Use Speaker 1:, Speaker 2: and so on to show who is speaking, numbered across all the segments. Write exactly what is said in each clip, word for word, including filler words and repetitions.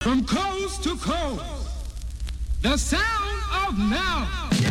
Speaker 1: From coast to coast, the sound of now.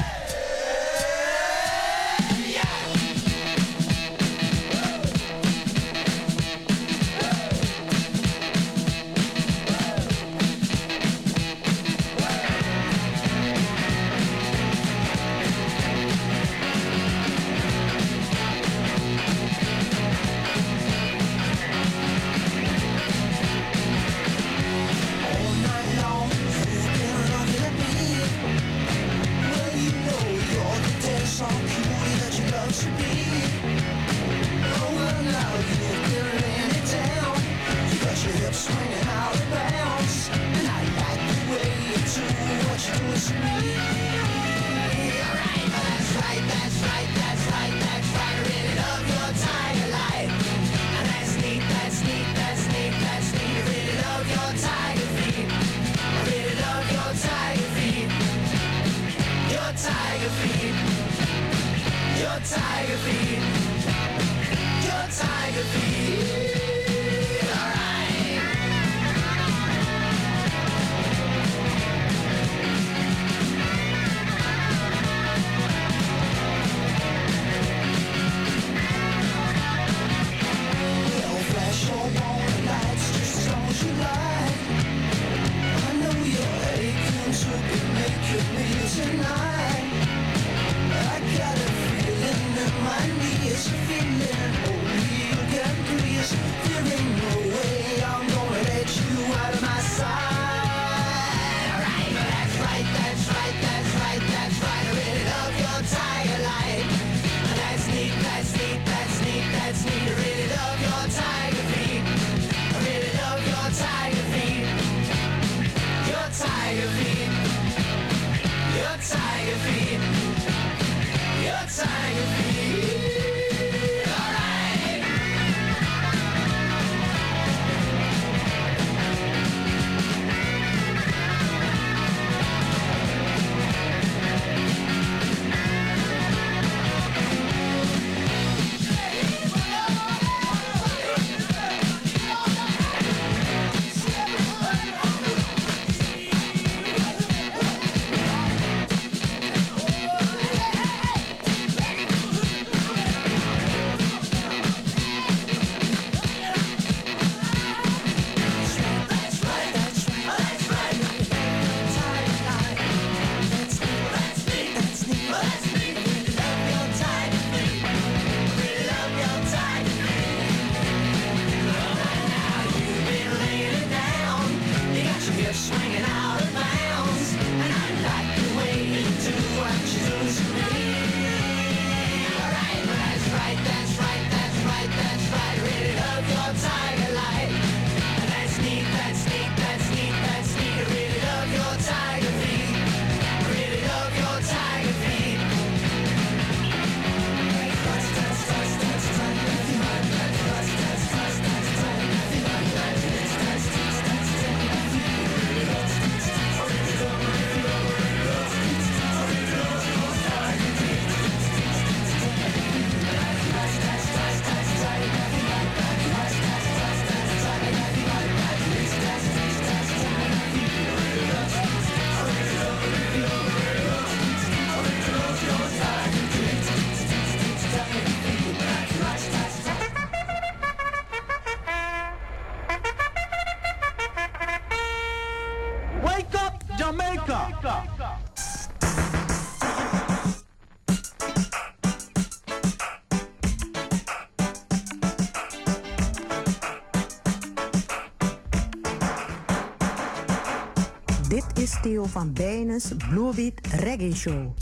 Speaker 2: Dit is Theo van Bijnes Blue Beat Reggae Show.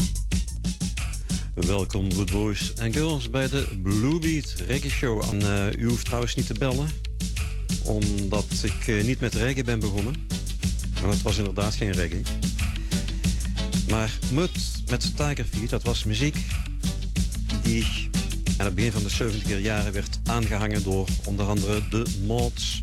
Speaker 3: Welkom good boys en girls bij de Blue Beat Reggae Show. En, uh, u hoeft trouwens niet te bellen, omdat ik uh, niet met reggae ben begonnen. Maar het was inderdaad geen reggae. Maar Mud met Tiger Feet, dat was muziek die aan het begin van de zeventiger jaren werd aangehangen door onder andere de Mods.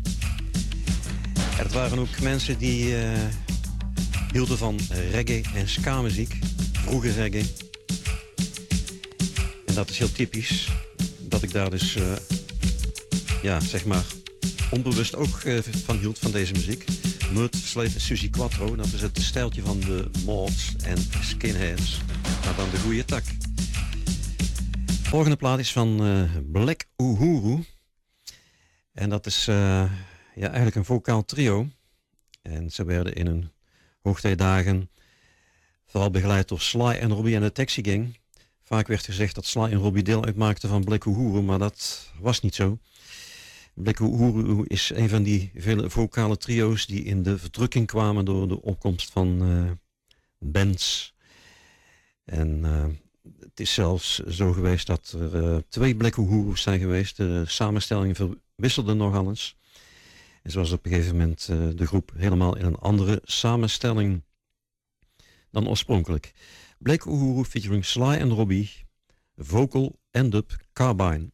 Speaker 3: En het waren ook mensen die uh, hielden van reggae en ska-muziek, vroege reggae. En dat is heel typisch, dat ik daar dus, uh, ja, zeg maar, onbewust ook uh, van hield, van deze muziek. Mud, Slade en Suzy Quattro. Dat is het stijltje van de Mods en Skinheads. Maar dan de goede tak. De volgende plaat is van uh, Black Uhuru. En dat is uh, ja, eigenlijk een vocaal trio. En ze werden in hun hoogtijdagen vooral begeleid door Sly en Robbie en de Taxi Gang. Vaak werd gezegd dat Sly en Robbie deel uitmaakten van Black Uhuru, maar dat was niet zo. Black Uhuru is een van die vele vocale trio's die in de verdrukking kwamen door de opkomst van uh, bands. En uh, het is zelfs zo geweest dat er uh, twee Black Uhuru's zijn geweest. De samenstellingen verwisselden nogal eens. En zo was op een gegeven moment uh, de groep helemaal in een andere samenstelling dan oorspronkelijk. Black Uhuru featuring Sly en Robbie, vocal and dub Carbine.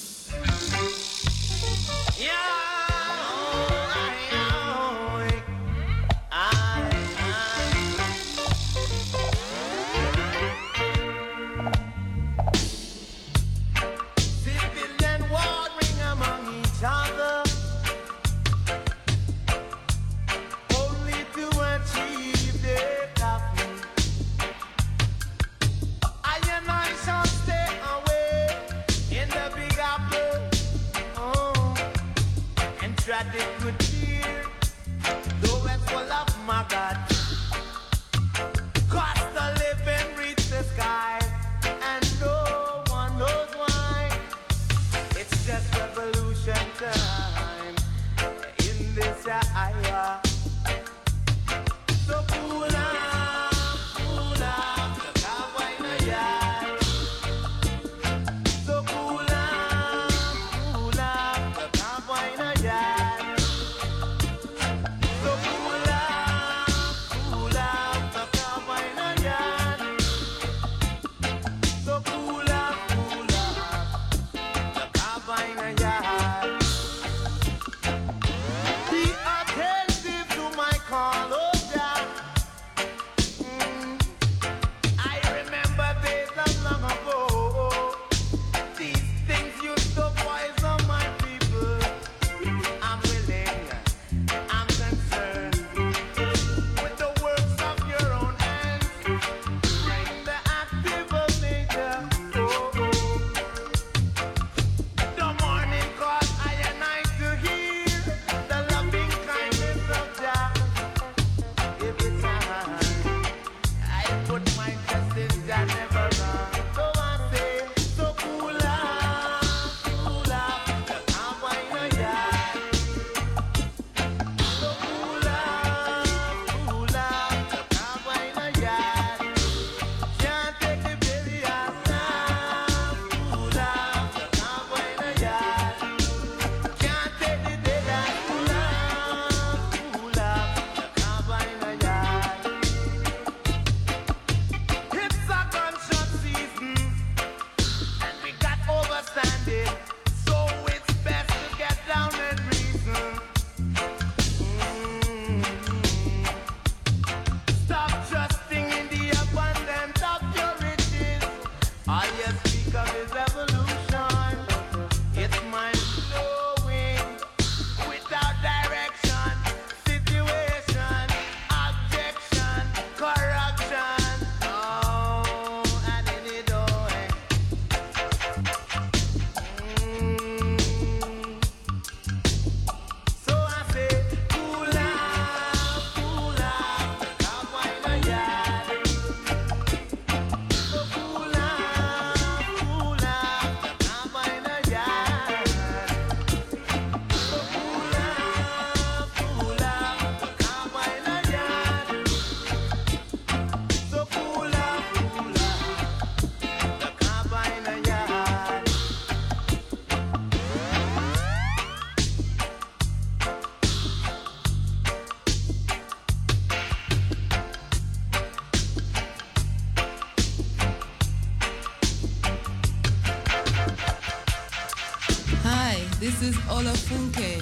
Speaker 4: This is Olafunke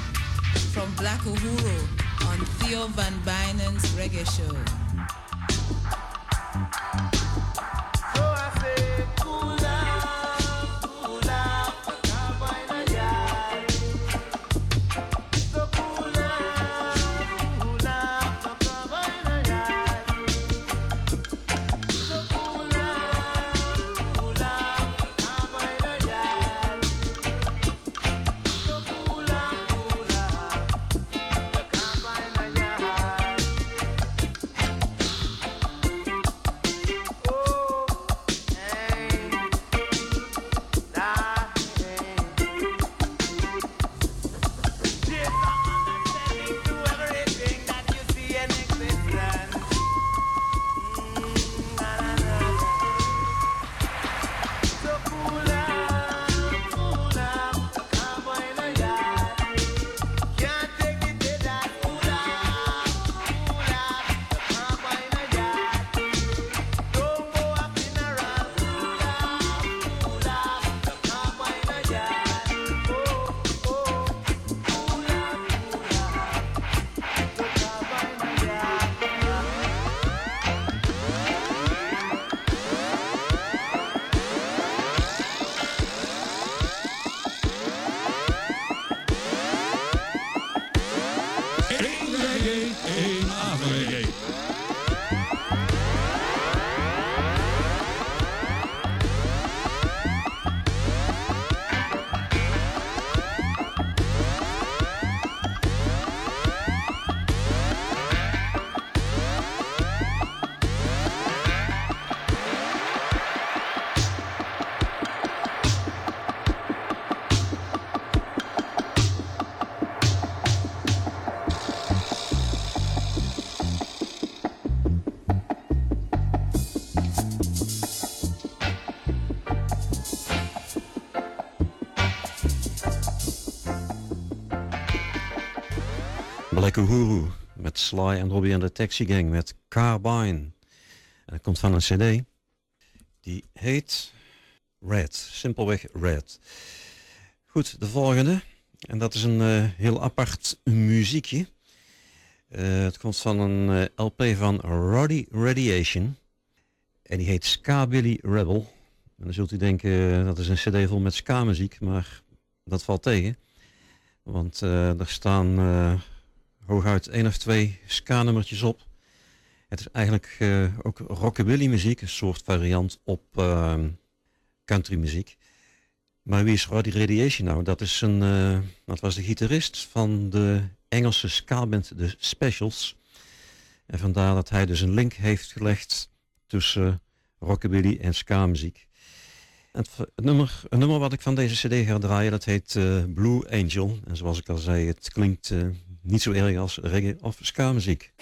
Speaker 4: from Black Uhuru on Theo Van Bynen's Reggae Show.
Speaker 1: reggae, een avondreggae.
Speaker 3: Black Uhuru met Sly en Robbie en de Taxi Gang met Carbine. En dat komt van een cd. Die heet Red. Simpelweg Red. Goed, de volgende. En dat is een uh, heel apart muziekje. Uh, het komt van een uh, L P van Roddy Radiation. En die heet Ska-Billy Rebel. En dan zult u denken, uh, dat is een cd vol met ska-muziek. Maar dat valt tegen. Want uh, er staan... Uh, hooguit één of twee ska-nummertjes op. Het is eigenlijk uh, ook rockabilly muziek, een soort variant op uh, country muziek. Maar wie is Roddy Radiation nou? Dat, is een, uh, dat was de gitarist van de Engelse ska-band The Specials. En vandaar dat hij dus een link heeft gelegd tussen rockabilly en ska-muziek. Het, het, nummer, het nummer wat ik van deze cd ga draaien, dat heet uh, Blue Angel. En zoals ik al zei, het klinkt uh, niet zo erg als reggae of ska-muziek.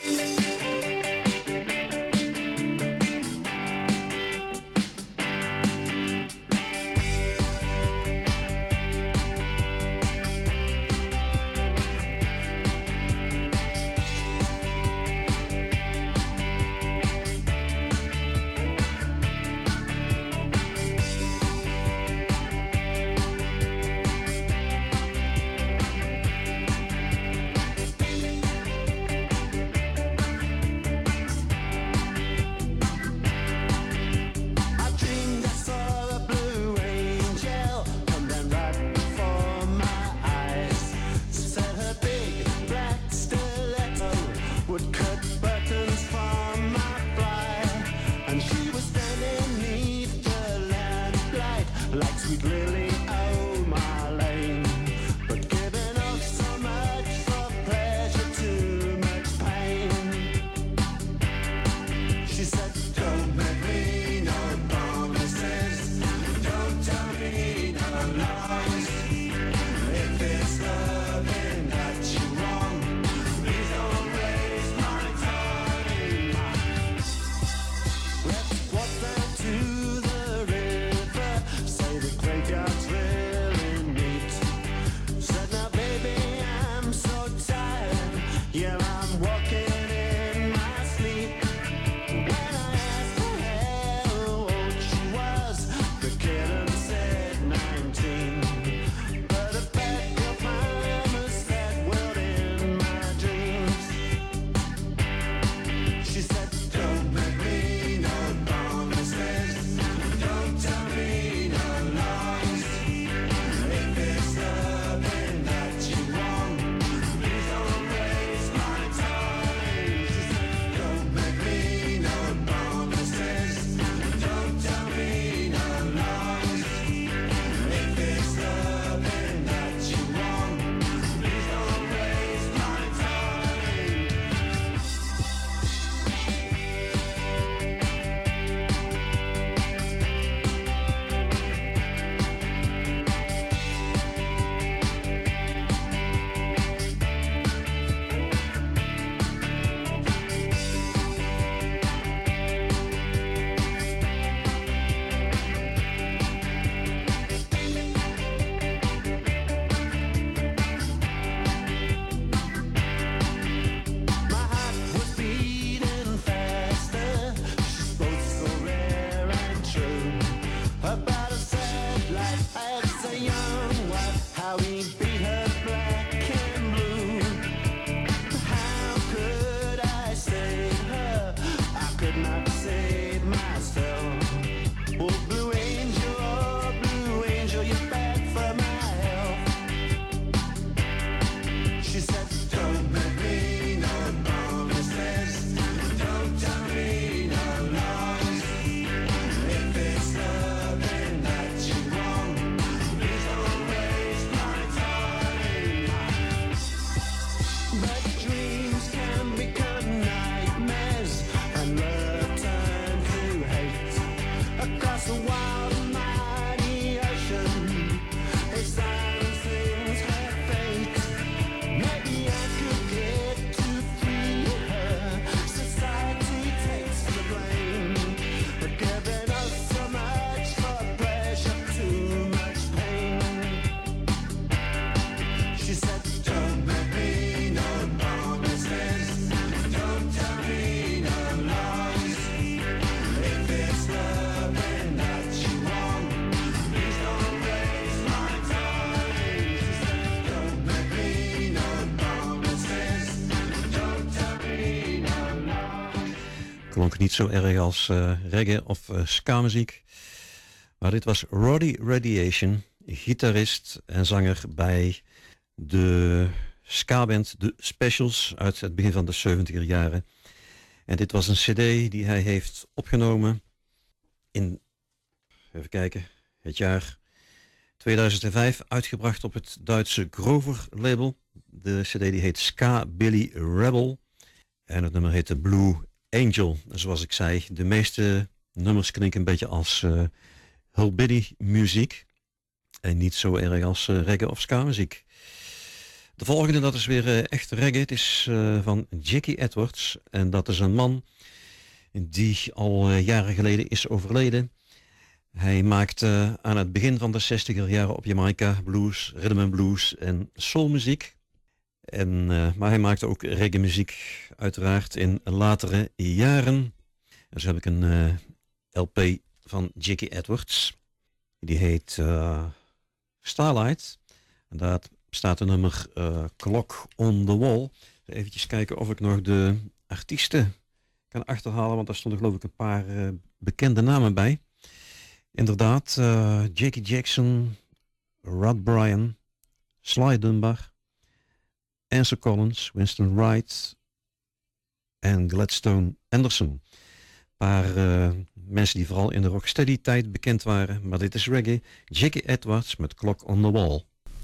Speaker 3: klonk niet zo erg als uh, reggae of uh, ska-muziek. Maar dit was Roddy Radiation, gitarist en zanger bij de ska-band The Specials uit het begin van de zeventiger jaren. En dit was een cd die hij heeft opgenomen in, even kijken, het jaar tweeduizend vijf, uitgebracht op het Duitse Grover label. De cd die heet Ska Billy Rebel en het nummer heet The Blue Angel. En zoals ik zei, de meeste nummers klinken een beetje als uh, hillbilly muziek en niet zo erg als uh, reggae of ska muziek. De volgende, dat is weer uh, echt reggae. Het is uh, van Jackie Edwards en dat is een man die al uh, jaren geleden is overleden. Hij maakte uh, aan het begin van de zestiger jaren op Jamaica blues, rhythm and blues en soulmuziek. En, uh, maar hij maakte ook reggae muziek uiteraard in latere jaren. En zo heb ik een uh, L P van Jackie Edwards. Die heet uh, Starlight. En daar staat een nummer uh, Clock on the Wall. Even kijken of ik nog de artiesten kan achterhalen, want daar stonden geloof ik een paar uh, bekende namen bij. Inderdaad, uh, Jackie Jackson, Rod Bryan, Sly Dunbar, Ansel Collins, Winston Wright en Gladstone Anderson. Een paar uh, mensen die vooral in de rocksteady tijd bekend waren, maar dit is reggae. Jackie Edwards met Clock on the Wall.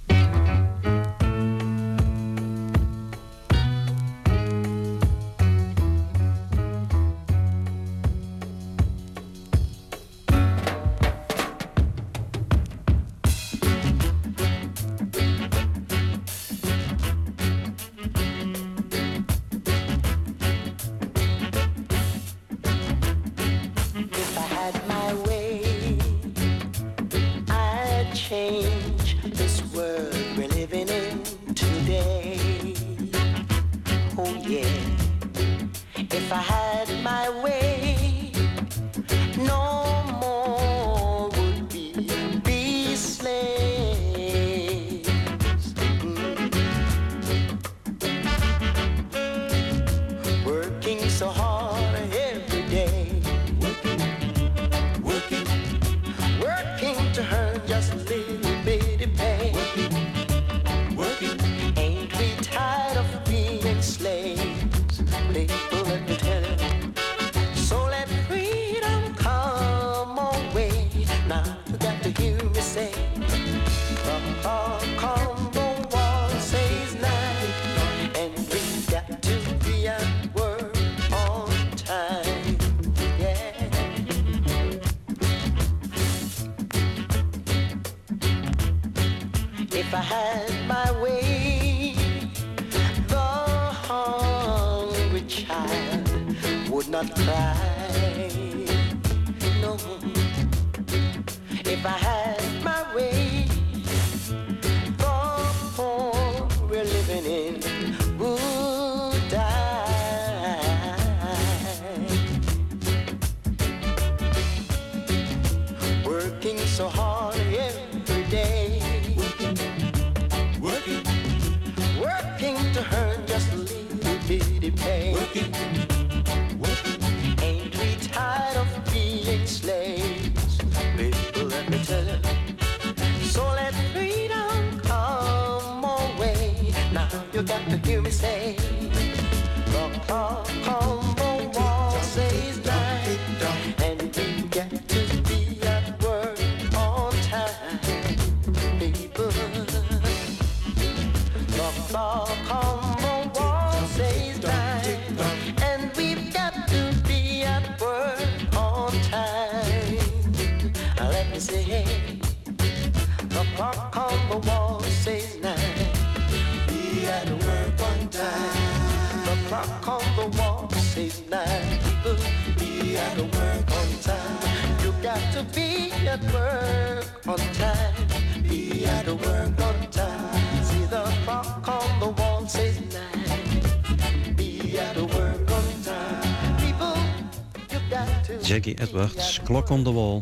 Speaker 3: Jackie Edwards, Clock on the Wall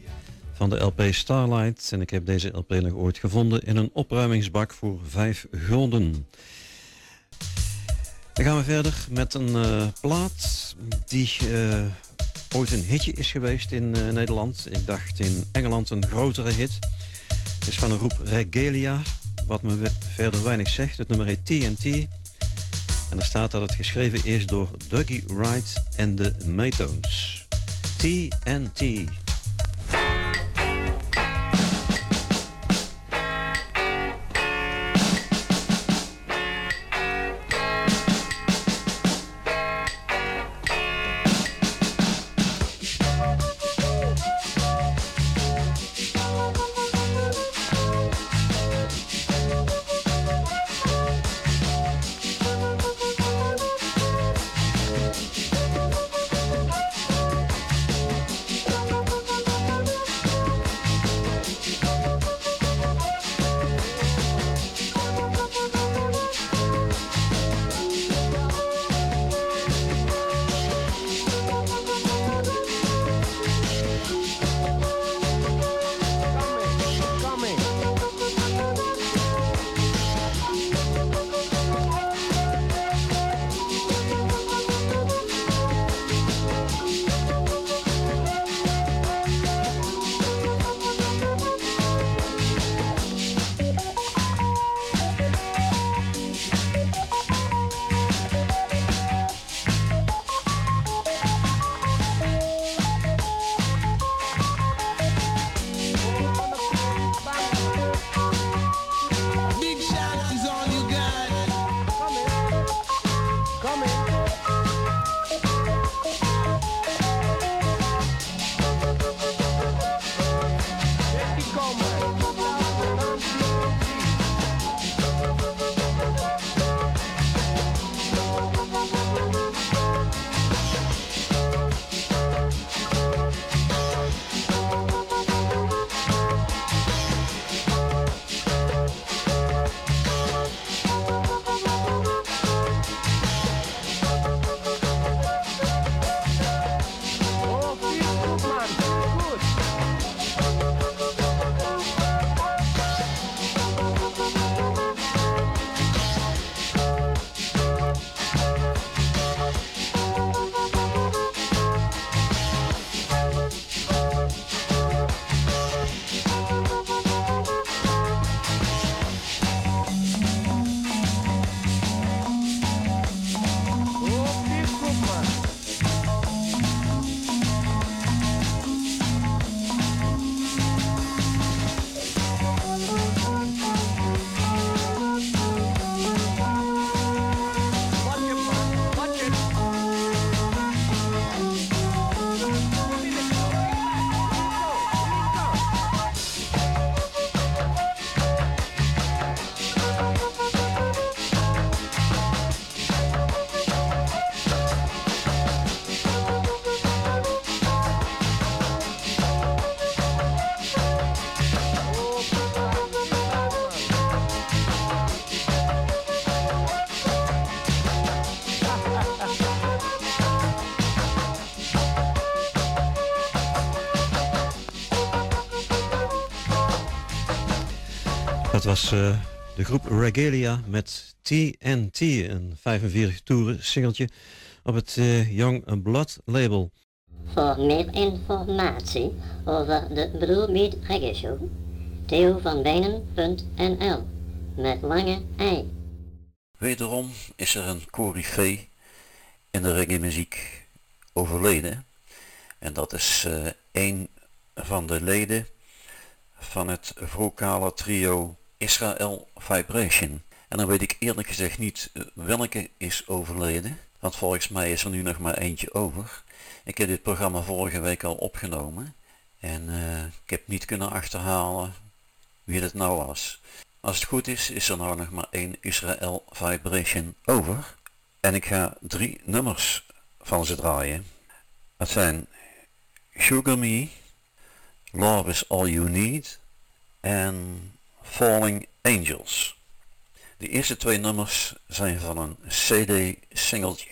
Speaker 3: van de L P Starlight. En ik heb deze L P nog ooit gevonden in een opruimingsbak voor vijf gulden. Dan gaan we verder met een uh, plaat die uh, ooit een hitje is geweest in uh, Nederland. Ik dacht in Engeland een grotere hit. Het is van een groep Regalia, wat me verder weinig zegt. Het nummer heet T N T. En er staat dat het geschreven is door Dougie Wright en de Maytones. T N T. Dat was uh, de groep Regalia met T N T, een vijfenveertig toeren singeltje op het uh, Young Blood label.
Speaker 5: Voor meer informatie over de Blue Beat Reggae Show, theo van bijnen punt n l met lange ei.
Speaker 6: Wederom is er een coryfee in de reggae muziek overleden. En dat is uh, een van de leden van het vocale trio Israel Vibration. En dan weet ik eerlijk gezegd niet welke is overleden, want volgens mij is er nu nog maar eentje over. Ik heb dit programma vorige week al opgenomen en uh, ik heb niet kunnen achterhalen wie het nou was. Als het goed is, is er nou nog maar één Israel Vibration over. En ik ga drie nummers van ze draaien. Dat zijn Sugar Me, Love Is All You Need en Falling Angels. De eerste twee nummers zijn van een C D-singeltje.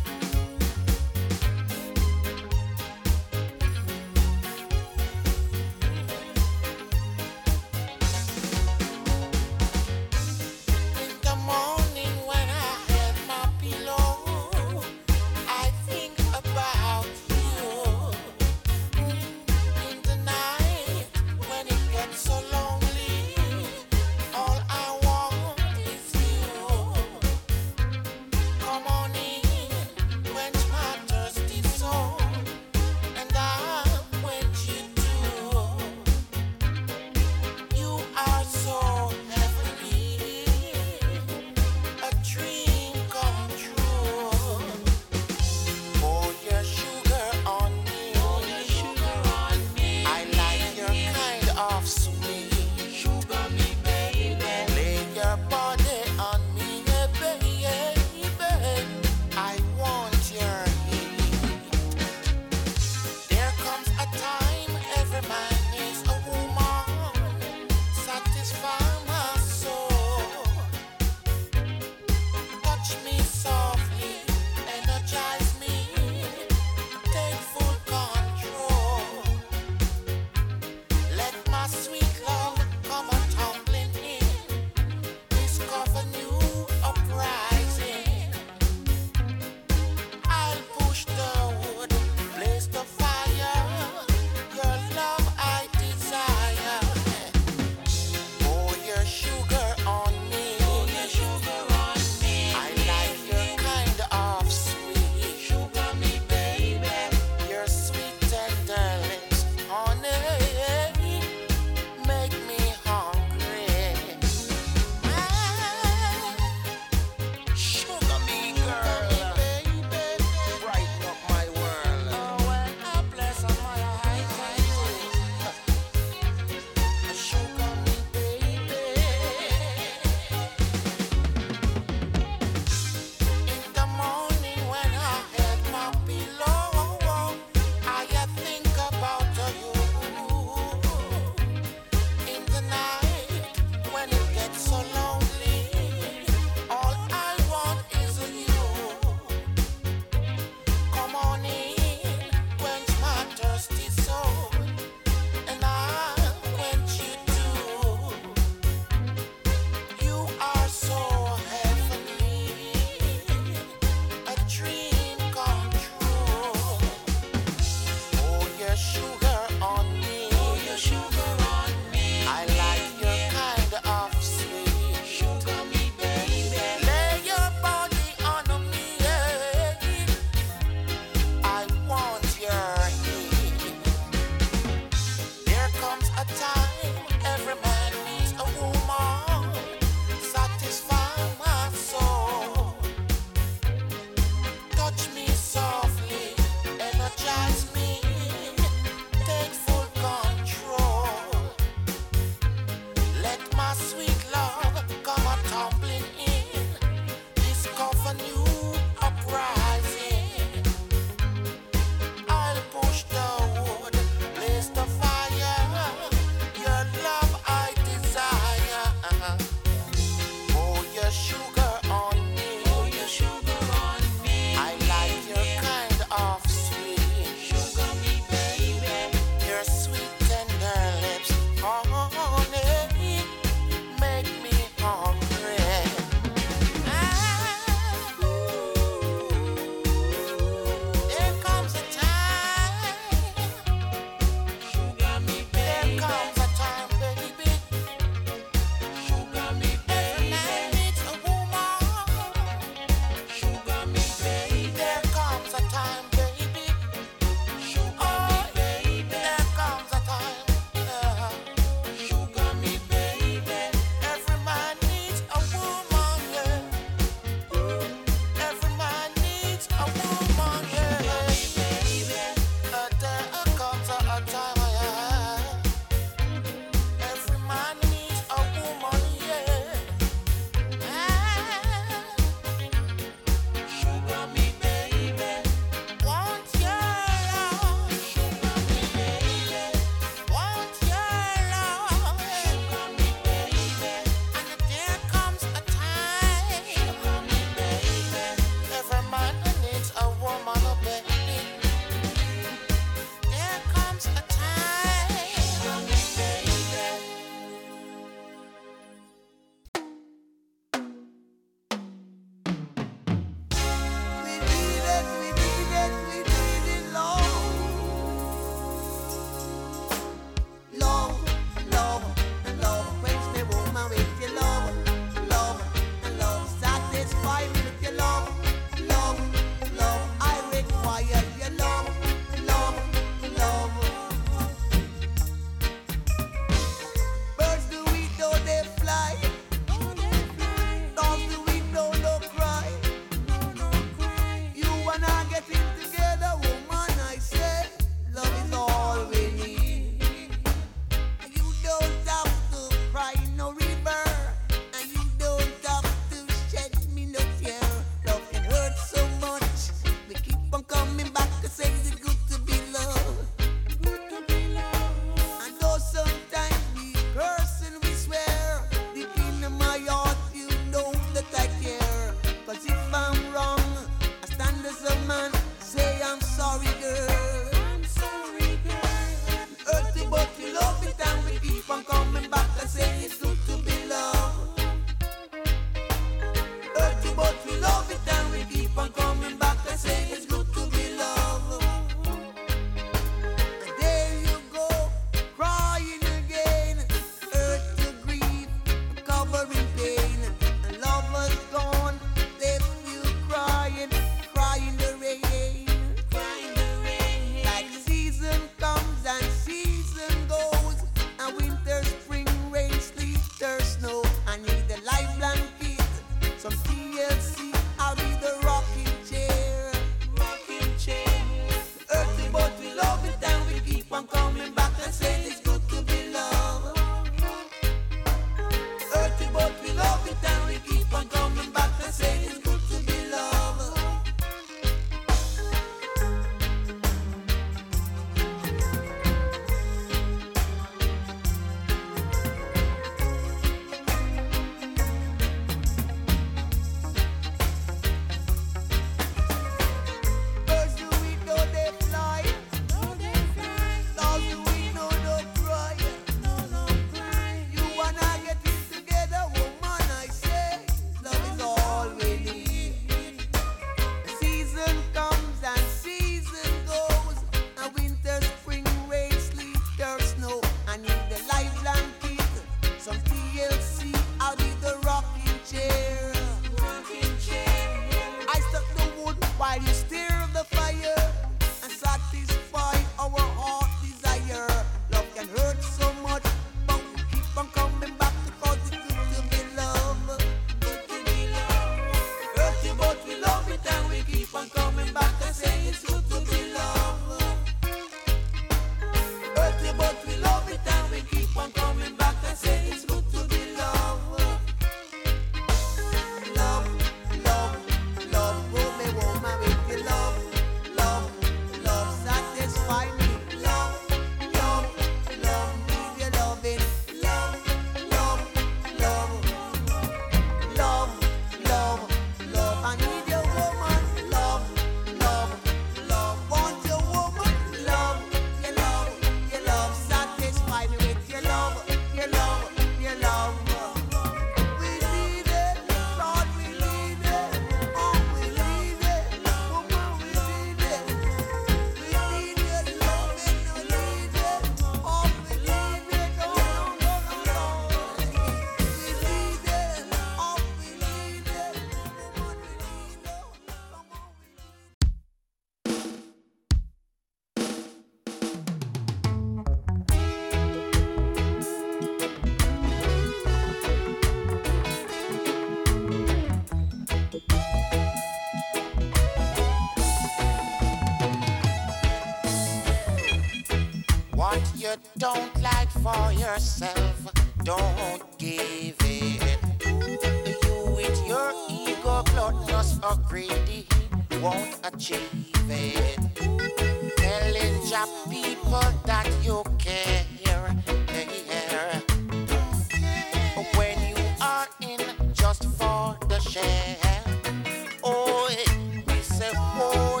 Speaker 7: don't like for yourself, don't give it. You with your ego, gluttonous or greedy, won't achieve it. Telling your people that you care, yeah. When you are in just for the share, oh, we say, boy,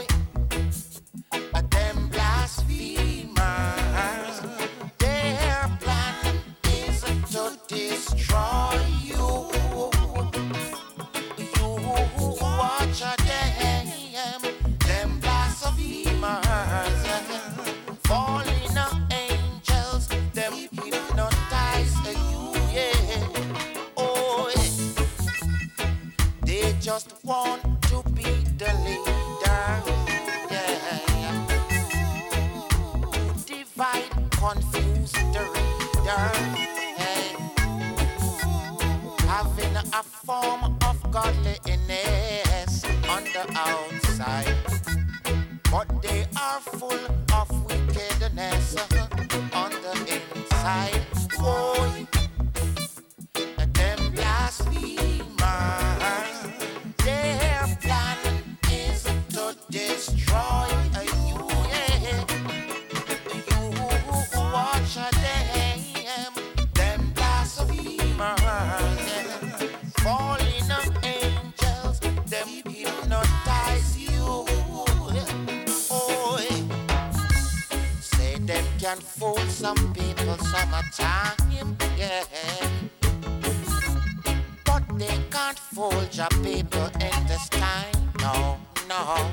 Speaker 7: them blasphemers, their plan is to destroy you. You watch them, them blasphemers, falling angels, them hypnotize you, yeah. Oh, they just want to be the leader, yeah. Divide, confuse the reader, hey. Having a form of godliness on the outside, but they are full of wickedness on the inside. Oh, them blasphemers, their plan is to destroy you, yeah. You watch them, them blasphemers, falling angels, them hypnotize you. Oh, say them can fool some people summertime, yeah. But they can't fool your people in this time, no, no.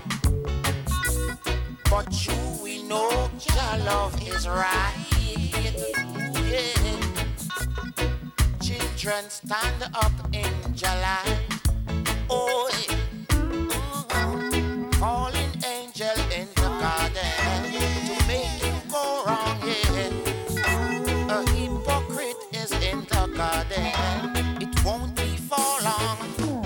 Speaker 7: But you, we know your love is right, yeah. Children stand up in July, oh, yeah. Fallen angel in the garden to make him go wrong, yeah. A hypocrite is in the garden, it won't be for long.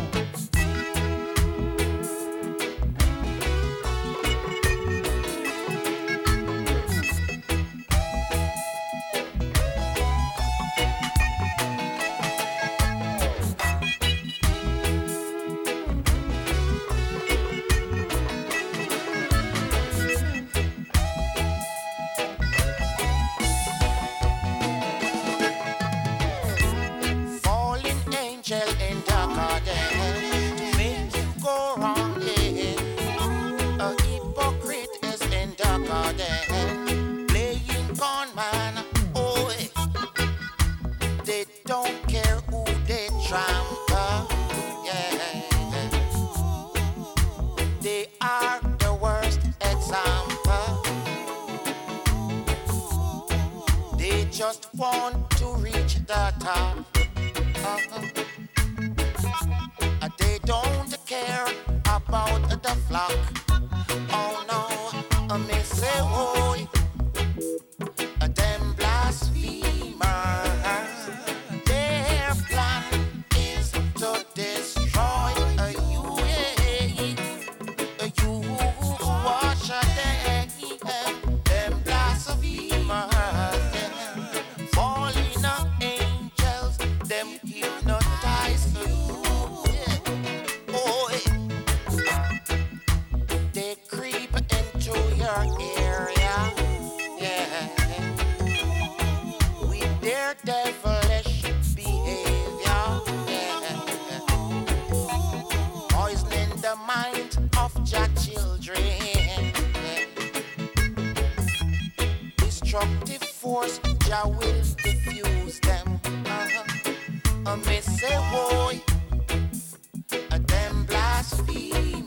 Speaker 7: Just want to reach the top. Uh-huh. They don't care about the flock. Oh no, I may say, oh, them blasphemers. Their plan is to destroy you. Yeah. You watch them, them blasphemers. Falling angels, them hypnotize you, yeah. Oh, they creep into your area, yeah. With their devilish behavior, yeah. Poisoning the mind of your children, yeah. Destructive force, Jah will diffuse them. Uh-huh. I may say, boy, them blasphemers.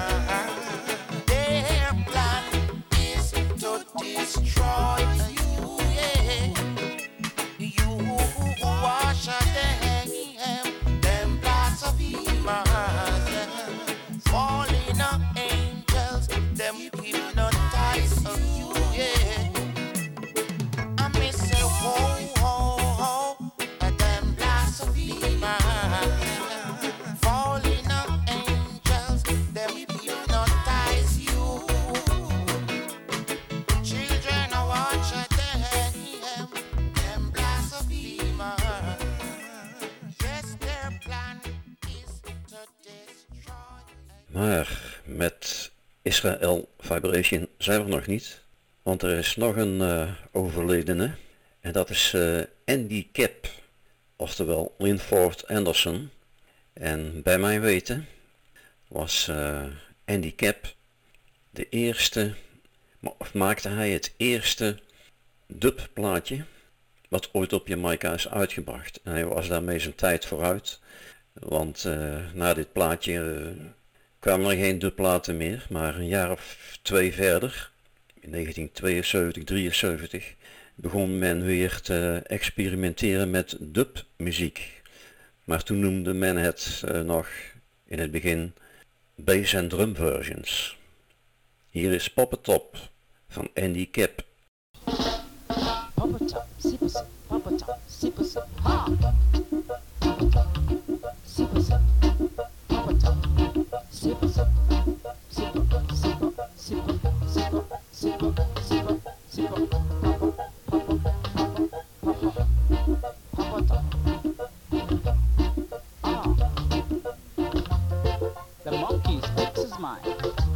Speaker 7: Their plan is to destroy you, yeah. You wash them, them blasphemers. Falling angels, them hypnotize you, yeah. I miss a whoa, whoa, whoa, them blasphemers.
Speaker 6: Maar met Israel Vibration zijn we nog niet, want er is nog een uh, overledene en dat is uh, Andy Capp, oftewel Linford Anderson. En bij mijn weten was uh, Andy Capp de eerste, of maakte hij het eerste dubplaatje wat ooit op Jamaica is uitgebracht. En hij was daarmee zijn tijd vooruit, want uh, na dit plaatje uh, kwamen er geen dubplaten meer, maar een jaar of twee verder, in negentien tweeënzeventig, drieënzeventig, begon men weer te experimenteren met dubmuziek. Maar toen noemde men het uh, nog in het begin bass en drum versions. Hier is Pop Top van Andy Capp.
Speaker 8: Papa top, super sip, papa top, super sip, ha! Super sip, papa top, super sip, super, super, super, super, super, super, super, papa, papa, papa, papa, papa top. Ah! The monkey's fix is mine.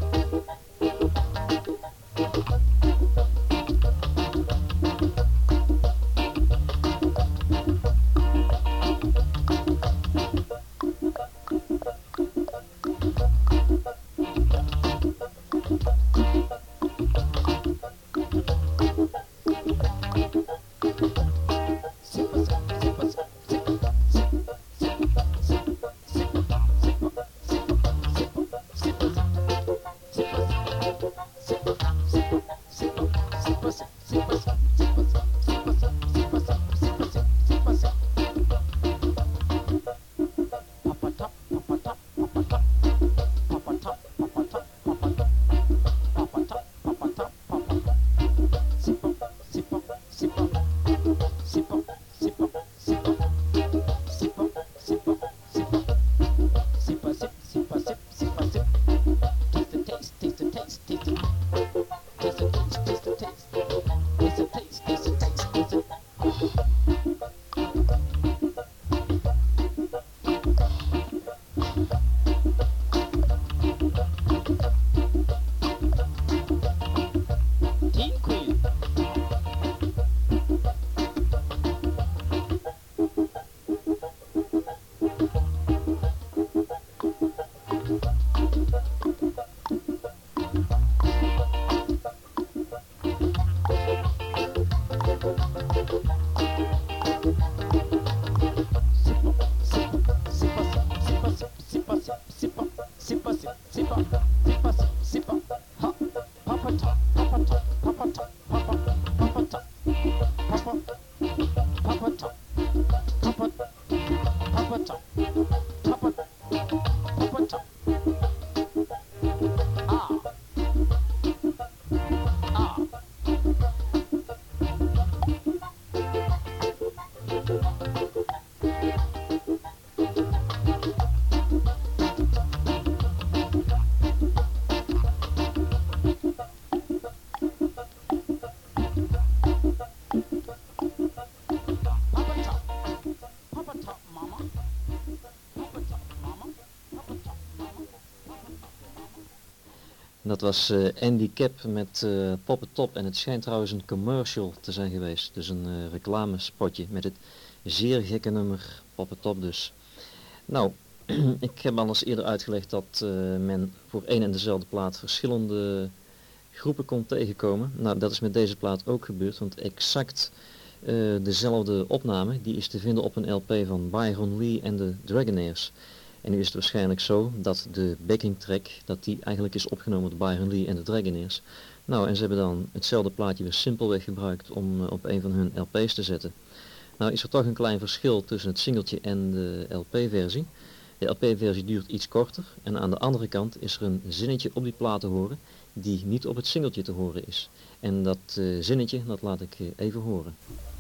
Speaker 3: Dat was uh, Andy Capp met uh, Pop It Top en het schijnt trouwens een commercial te zijn geweest. Dus een uh, reclamespotje met het zeer gekke nummer Pop It Top dus. Nou, ik heb al eens eerder uitgelegd dat uh, men voor één en dezelfde plaat verschillende groepen kon tegenkomen. Nou, dat is met deze plaat ook gebeurd, want exact uh, dezelfde opname die is te vinden op een L P van Byron Lee en de Dragonaires. En nu is het waarschijnlijk zo dat de backing track, dat die eigenlijk is opgenomen door Byron Lee en de Dragonaires. Nou, en ze hebben dan hetzelfde plaatje weer simpelweg gebruikt om uh, op een van hun L P's te zetten. Nou is er toch een klein verschil tussen het singeltje en de L P-versie. De L P-versie duurt iets korter en aan de andere kant is er een zinnetje op die plaat te horen die niet op het singeltje te horen is. En dat uh, zinnetje, dat laat ik uh, even horen.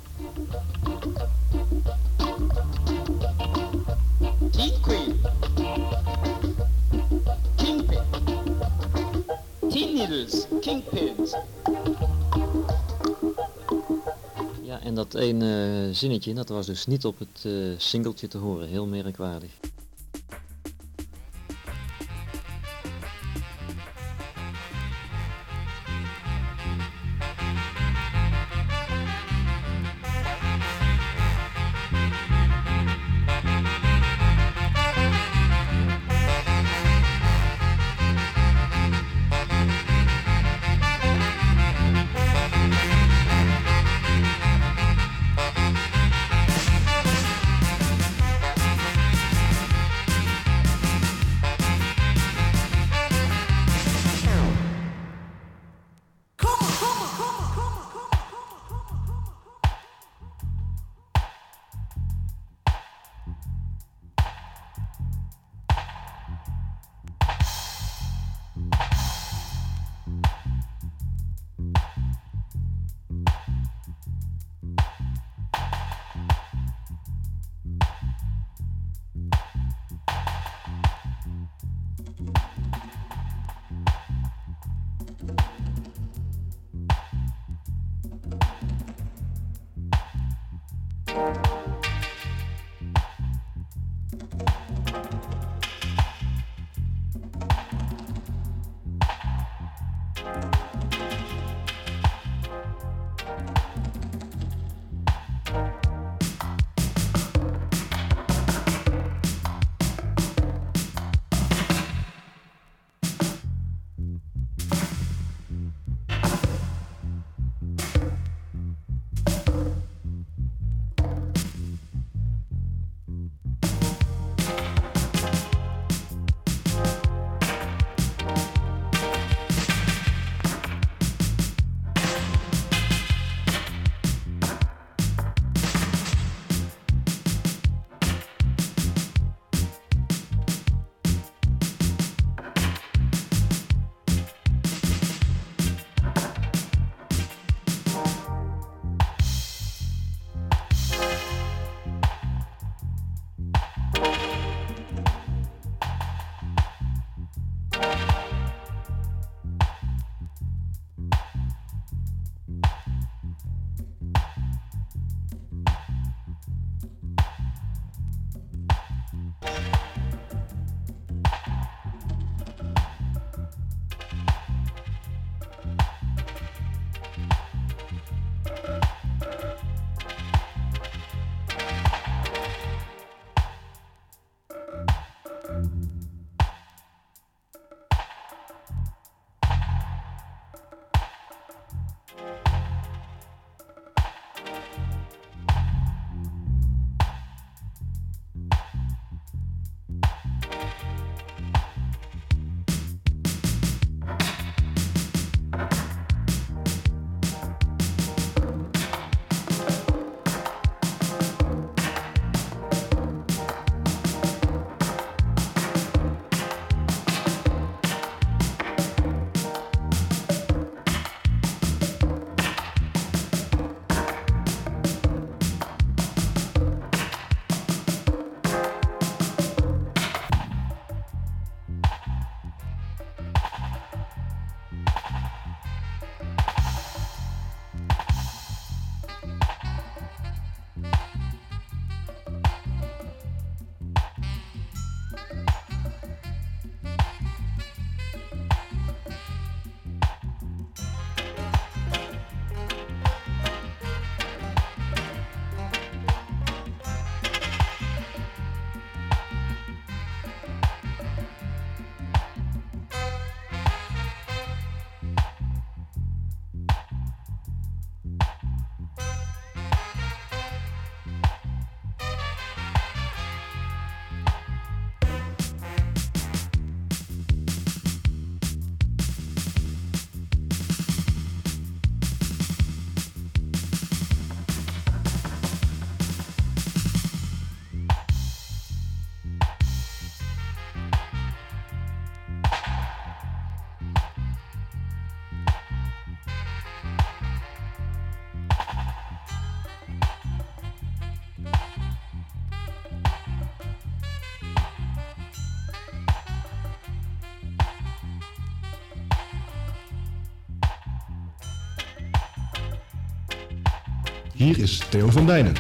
Speaker 8: Teeth Queen, Kingpin, Teeth Needles, Kingpins.
Speaker 3: Ja, en dat ene uh, zinnetje, dat was dus niet op het uh, singeltje te horen. Heel merkwaardig.
Speaker 9: Hier is Theo van Dijnen.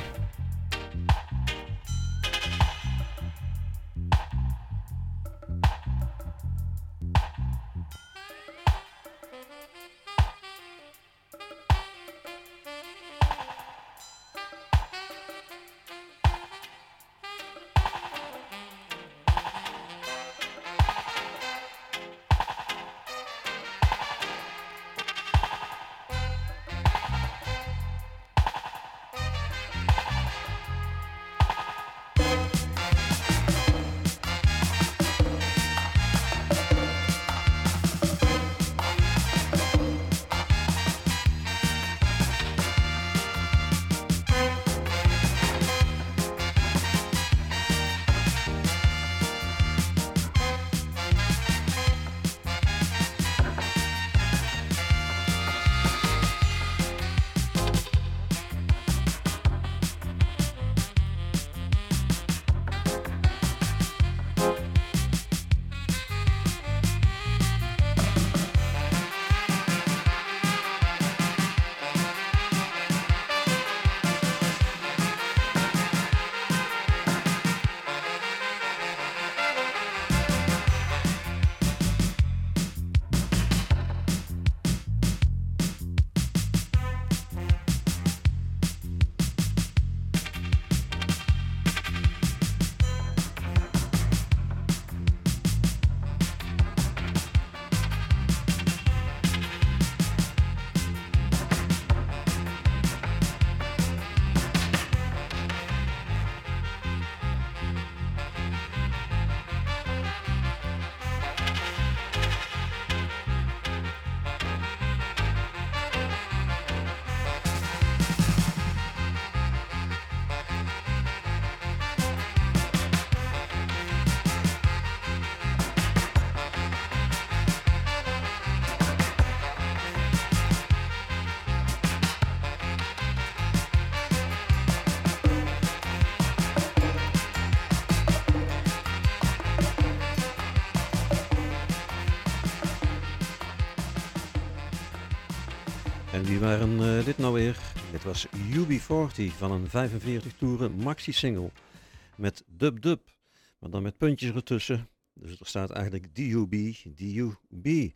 Speaker 3: En wie waren uh, dit nou weer? Dit was U B veertig van een vijfenveertig toeren maxi-single met Dub Dub, maar dan met puntjes ertussen. Dus er staat eigenlijk D U B, D U B.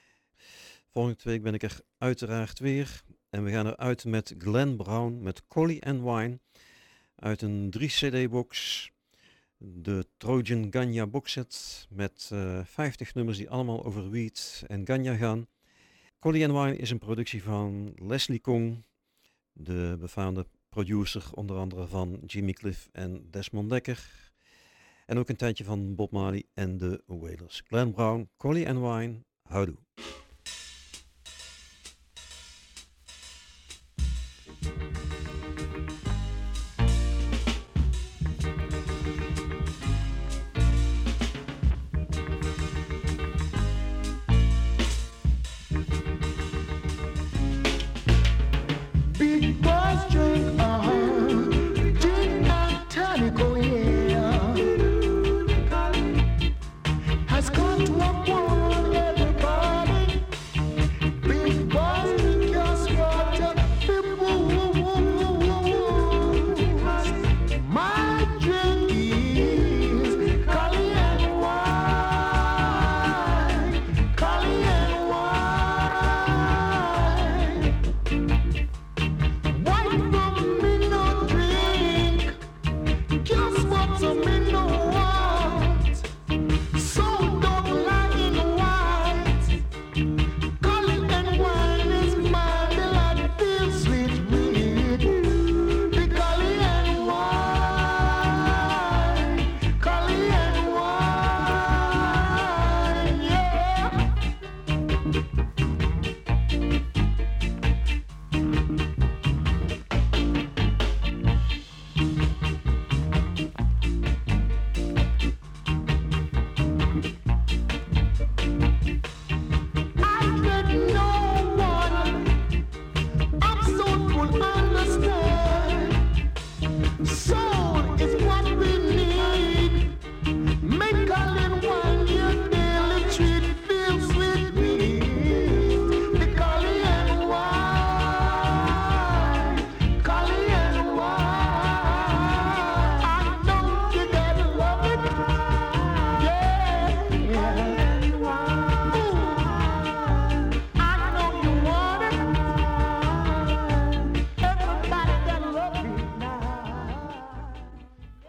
Speaker 3: Volgende week ben ik er uiteraard weer. En we gaan eruit met Glenn Brown met Collie and Wine uit een drie cd box. De Trojan Ganja boxset met uh, vijftig nummers die allemaal over weed en ganja gaan. Collie and Wine is een productie van Leslie Kong, de befaamde producer onder andere van Jimmy Cliff en Desmond Dekker. En ook een tijdje van Bob Marley en de Wailers. Glenn Brown, Collie and Wine, houdoe.